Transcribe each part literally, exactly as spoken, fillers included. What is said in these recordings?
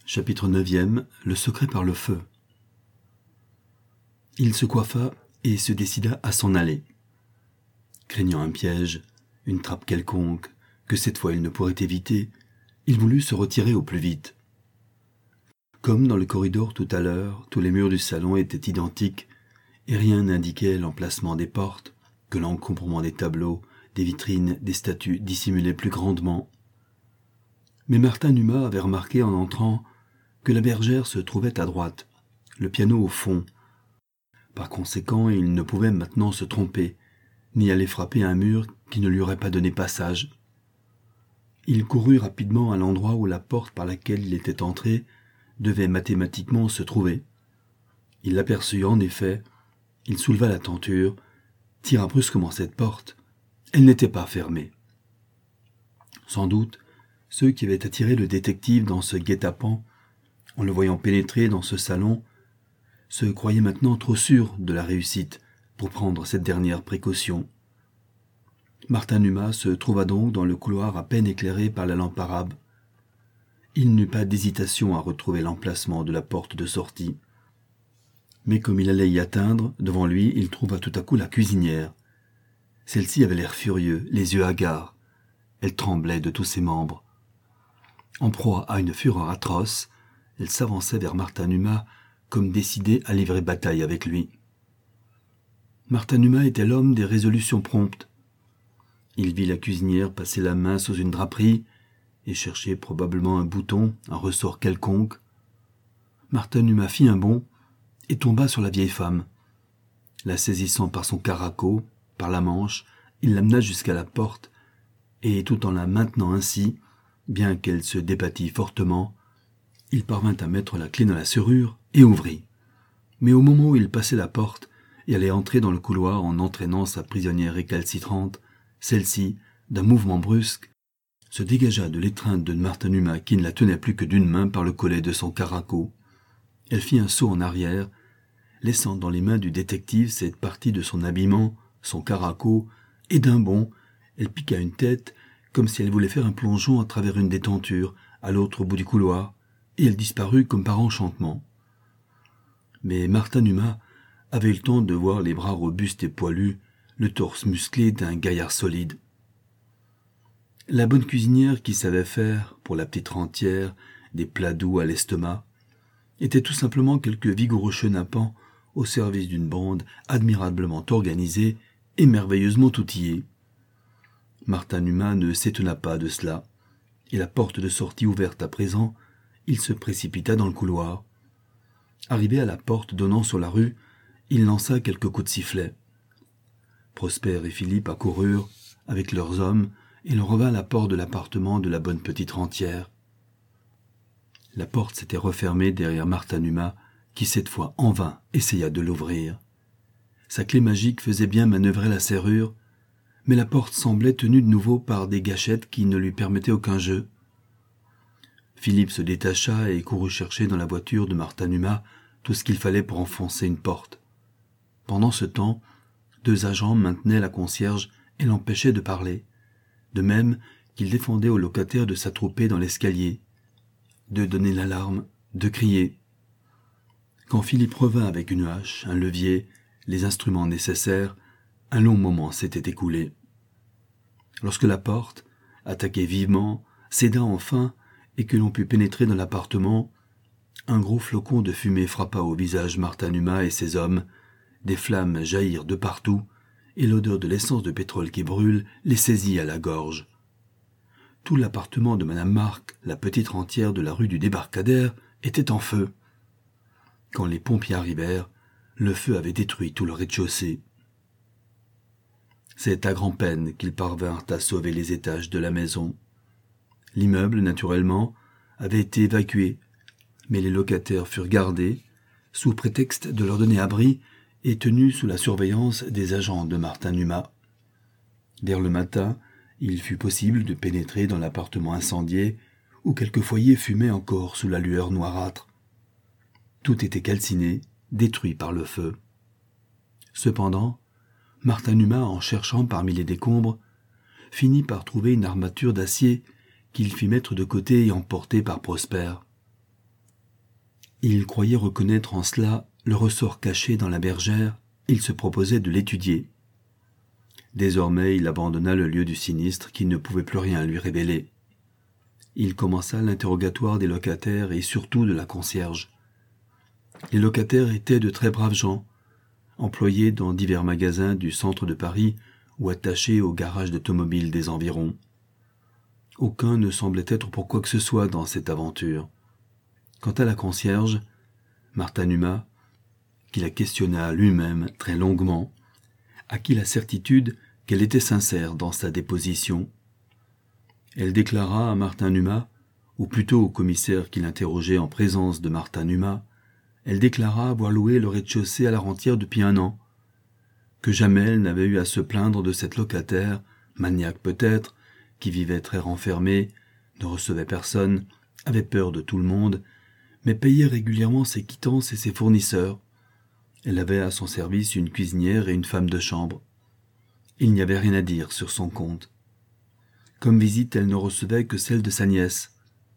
Chapitre neuvième. Le secret par le feu. Il se coiffa et se décida à s'en aller. Craignant un piège, une trappe quelconque, que cette fois il ne pourrait éviter, il voulut se retirer au plus vite. Comme dans le corridor tout à l'heure, tous les murs du salon étaient identiques, et rien n'indiquait l'emplacement des portes, que l'encombrement des tableaux, des vitrines, des statues dissimulait plus grandement. Mais Martin Numa avait remarqué en entrant que la bergère se trouvait à droite, le piano au fond. Par conséquent, il ne pouvait maintenant se tromper, ni aller frapper un mur qui ne lui aurait pas donné passage. Il courut rapidement à l'endroit où la porte par laquelle il était entré devait mathématiquement se trouver. Il l'aperçut en effet, il souleva la tenture, tira brusquement cette porte. Elle n'était pas fermée. Sans doute, ceux qui avaient attiré le détective dans ce guet-apens, en le voyant pénétrer dans ce salon, se croyaient maintenant trop sûrs de la réussite pour prendre cette dernière précaution. Martin Numa se trouva donc dans le couloir à peine éclairé par la lampe arabe. Il n'eut pas d'hésitation à retrouver l'emplacement de la porte de sortie. Mais comme il allait y atteindre, devant lui, il trouva tout à coup la cuisinière. Celle-ci avait l'air furieux, les yeux hagards. Elle tremblait de tous ses membres. En proie à une fureur atroce, elle s'avançait vers Martin Numa comme décidée à livrer bataille avec lui. Martin Numa était l'homme des résolutions promptes. Il vit la cuisinière passer la main sous une draperie et chercher probablement un bouton, un ressort quelconque. Martin Numa fit un bond et tomba sur la vieille femme. La saisissant par son caraco, par la manche, il l'amena jusqu'à la porte et, tout en la maintenant ainsi, bien qu'elle se débattît fortement, il parvint à mettre la clé dans la serrure et ouvrit. Mais au moment où il passait la porte et allait entrer dans le couloir en entraînant sa prisonnière récalcitrante, celle-ci, d'un mouvement brusque, se dégagea de l'étreinte de Martin Numa qui ne la tenait plus que d'une main par le collet de son caraco. Elle fit un saut en arrière, laissant dans les mains du détective cette partie de son habillement, son caraco, et d'un bond, elle piqua une tête comme si elle voulait faire un plongeon à travers une détenture à l'autre bout du couloir, et elle disparut comme par enchantement. Mais Martin Numa avait eu le temps de voir les bras robustes et poilus, le torse musclé d'un gaillard solide. La bonne cuisinière qui savait faire, pour la petite rentière, des plats doux à l'estomac, était tout simplement quelque vigoureux chenapan au service d'une bande admirablement organisée et merveilleusement outillée. Martin Numa ne s'étonna pas de cela, et la porte de sortie ouverte à présent, il se précipita dans le couloir. Arrivé à la porte donnant sur la rue, il lança quelques coups de sifflet. Prosper et Philippe accoururent avec leurs hommes et l'on revint à la porte de l'appartement de la bonne petite rentière. La porte s'était refermée derrière Martin Numa, qui cette fois en vain essaya de l'ouvrir. Sa clé magique faisait bien manœuvrer la serrure, mais la porte semblait tenue de nouveau par des gâchettes qui ne lui permettaient aucun jeu. Philippe se détacha et courut chercher dans la voiture de Martin Numa tout ce qu'il fallait pour enfoncer une porte. Pendant ce temps, deux agents maintenaient la concierge et l'empêchaient de parler, de même qu'ils défendaient aux locataires de s'attrouper dans l'escalier, de donner l'alarme, de crier. Quand Philippe revint avec une hache, un levier, les instruments nécessaires, un long moment s'était écoulé. Lorsque la porte, attaquée vivement, céda enfin et que l'on put pénétrer dans l'appartement, un gros flocon de fumée frappa au visage Martin Numa et ses hommes, des flammes jaillirent de partout, et l'odeur de l'essence de pétrole qui brûle les saisit à la gorge. Tout l'appartement de Madame Marc, la petite rentière de la rue du Débarcadère, était en feu. Quand les pompiers arrivèrent, le feu avait détruit tout le rez-de-chaussée. C'est à grand-peine qu'ils parvinrent à sauver les étages de la maison. L'immeuble, naturellement, avait été évacué, mais les locataires furent gardés, sous prétexte de leur donner abri et tenus sous la surveillance des agents de Martin Numa. Vers le matin, il fut possible de pénétrer dans l'appartement incendié, où quelques foyers fumaient encore sous la lueur noirâtre. Tout était calciné, détruit par le feu. Cependant, Martin Numa, en cherchant parmi les décombres, finit par trouver une armature d'acier qu'il fit mettre de côté et emporter par Prosper. Il croyait reconnaître en cela le ressort caché dans la bergère, il se proposait de l'étudier. Désormais, il abandonna le lieu du sinistre qui ne pouvait plus rien lui révéler. Il commença l'interrogatoire des locataires et surtout de la concierge. Les locataires étaient de très braves gens, employés dans divers magasins du centre de Paris ou attachés au garage d'automobiles des environs. Aucun ne semblait être pour quoi que ce soit dans cette aventure. Quant à la concierge, Martha Numa, qui la questionna lui-même très longuement, acquit la certitude qu'elle était sincère dans sa déposition. Elle déclara à Martin Numa, ou plutôt au commissaire qui l'interrogeait en présence de Martha Numa, elle déclara avoir loué le rez-de-chaussée à la rentière depuis un an, que jamais elle n'avait eu à se plaindre de cette locataire, maniaque peut-être, qui vivait très renfermée, ne recevait personne, avait peur de tout le monde, mais payait régulièrement ses quittances et ses fournisseurs. Elle avait à son service une cuisinière et une femme de chambre. Il n'y avait rien à dire sur son compte. Comme visite, elle ne recevait que celle de sa nièce.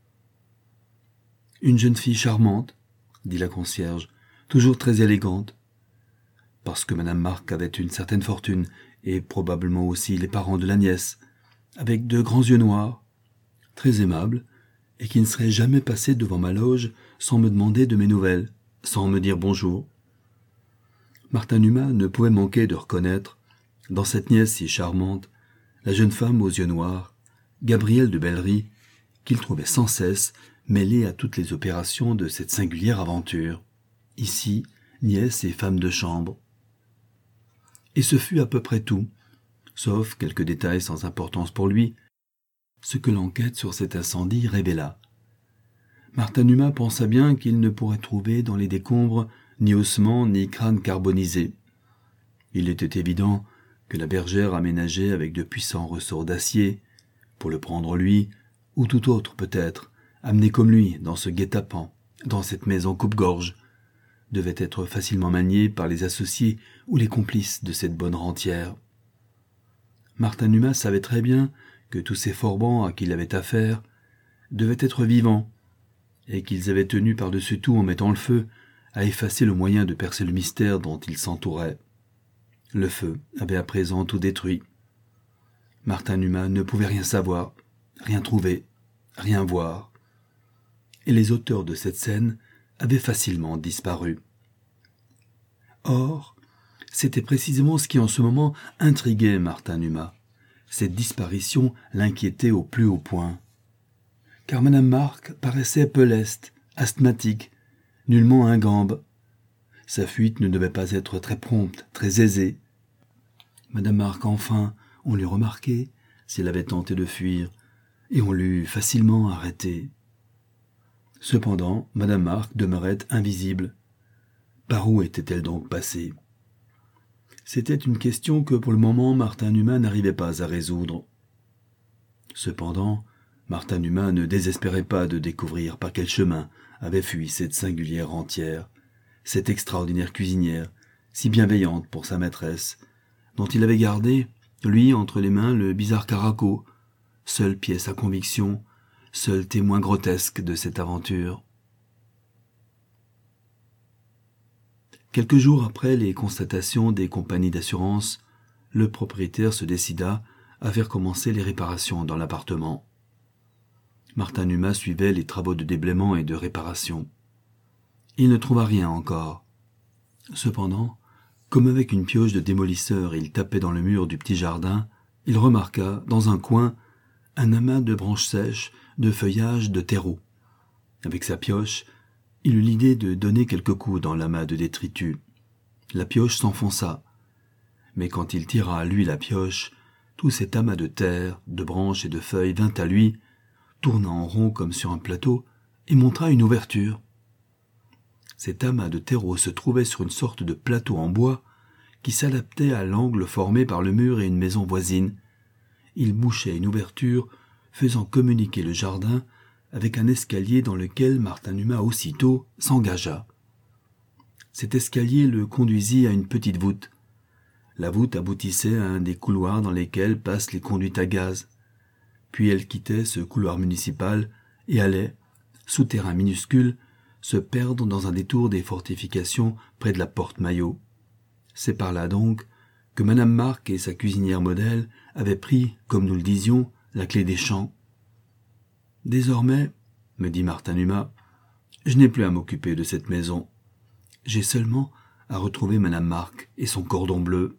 « Une jeune fille charmante, » dit la concierge, « toujours très élégante. » Parce que madame Marc avait une certaine fortune, et probablement aussi les parents de la nièce, avec de grands yeux noirs, très aimables, et qui ne serait jamais passé devant ma loge sans me demander de mes nouvelles, sans me dire bonjour. Martha Numa ne pouvait manquer de reconnaître, dans cette nièce si charmante, la jeune femme aux yeux noirs, Gabrielle de Bellery, qu'il trouvait sans cesse mêlée à toutes les opérations de cette singulière aventure, ici, nièce et femme de chambre. Et ce fut à peu près tout, sauf quelques détails sans importance pour lui, ce que l'enquête sur cet incendie révéla. Martha Numa pensa bien qu'il ne pourrait trouver dans les décombres ni ossements ni crâne carbonisé. Il était évident que la bergère aménageait avec de puissants ressorts d'acier, pour le prendre lui, ou tout autre peut-être, amené comme lui dans ce guet-apens, dans cette maison coupe-gorge, devait être facilement manié par les associés ou les complices de cette bonne rentière. Martha Numa savait très bien que tous ces forbans à qui il avait affaire devaient être vivants, et qu'ils avaient tenu par-dessus tout en mettant le feu à effacer le moyen de percer le mystère dont ils s'entouraient. Le feu avait à présent tout détruit. Martha Numa ne pouvait rien savoir, rien trouver, rien voir. Et les auteurs de cette scène avaient facilement disparu. Or, c'était précisément ce qui en ce moment intriguait Martha Numa. Cette disparition l'inquiétait au plus haut point. Car madame Marc paraissait peu leste, asthmatique, nullement ingambe. Sa fuite ne devait pas être très prompte, très aisée. Madame Marc, enfin, on l'eût remarqué si elle avait tenté de fuir, et on l'eût facilement arrêtée. Cependant, madame Marc demeurait invisible. Par où était-elle donc passée? C'était une question que pour le moment Martha Numa n'arrivait pas à résoudre. Cependant, Martha Numa ne désespérait pas de découvrir par quel chemin avait fui cette singulière rentière, cette extraordinaire cuisinière, si bienveillante pour sa maîtresse, dont il avait gardé, lui, entre les mains, le bizarre caraco, seule pièce à conviction, seul témoin grotesque de cette aventure. Quelques jours après les constatations des compagnies d'assurance, le propriétaire se décida à faire commencer les réparations dans l'appartement. Martha Numa suivait les travaux de déblaiement et de réparation. Il ne trouva rien encore. Cependant, comme avec une pioche de démolisseur il tapait dans le mur du petit jardin, il remarqua, dans un coin, un amas de branches sèches, de feuillage, de terreau. Avec sa pioche, il eut l'idée de donner quelques coups dans l'amas de détritus. La pioche s'enfonça. Mais quand il tira à lui la pioche, tout cet amas de terre, de branches et de feuilles vint à lui, tourna en rond comme sur un plateau, et montra une ouverture. Cet amas de terreau se trouvait sur une sorte de plateau en bois qui s'adaptait à l'angle formé par le mur et une maison voisine. Il bouchait une ouverture faisant communiquer le jardin avec un escalier dans lequel Martha Numa aussitôt s'engagea. Cet escalier le conduisit à une petite voûte. La voûte aboutissait à un des couloirs dans lesquels passent les conduites à gaz. Puis elle quittait ce couloir municipal et allait, souterrain minuscule, se perdre dans un détour des fortifications près de la porte Maillot. C'est par là donc que Madame Marc et sa cuisinière modèle avaient pris, comme nous le disions, la clé des champs. « Désormais, me dit Martin Numa, je n'ai plus à m'occuper de cette maison. J'ai seulement à retrouver Madame Marc et son cordon bleu.